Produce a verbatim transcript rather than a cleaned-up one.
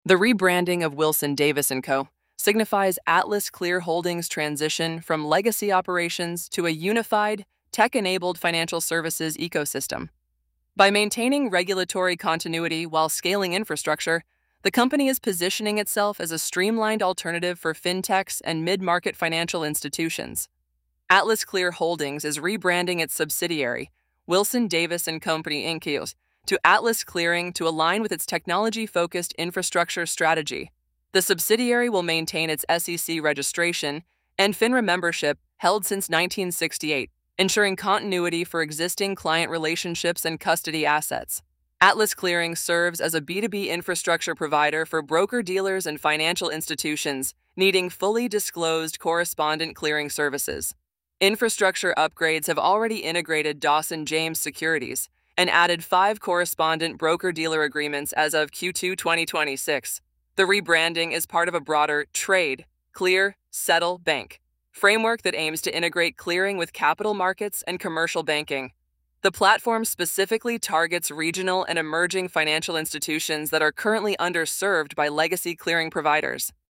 The rebranding of Wilson Davis and Co. signifies Atlas Clear Holdings' transition from legacy operations to a unified, tech-enabled financial services ecosystem. By maintaining regulatory continuity while scaling infrastructure, the company is positioning itself as a streamlined alternative for fintechs and mid-market financial institutions. Atlas Clear Holdings is rebranding its subsidiary, Wilson Davis and Company Incorporated, to Atlas Clearing to align with its technology-focused infrastructure strategy. The subsidiary will maintain its S E C registration and FINRA membership held since nineteen sixty-eight, ensuring continuity for existing client relationships and custody assets. Atlas Clearing serves as a B two B infrastructure provider for broker-dealers and financial institutions needing fully disclosed correspondent clearing services. Infrastructure upgrades have already integrated Dawson James Securities and added five correspondent broker-dealer agreements as of Q two twenty twenty-six. The rebranding is part of a broader trade, clear, settle bank framework that aims to integrate clearing with capital markets and commercial banking. The platform specifically targets regional and emerging financial institutions that are currently underserved by legacy clearing providers.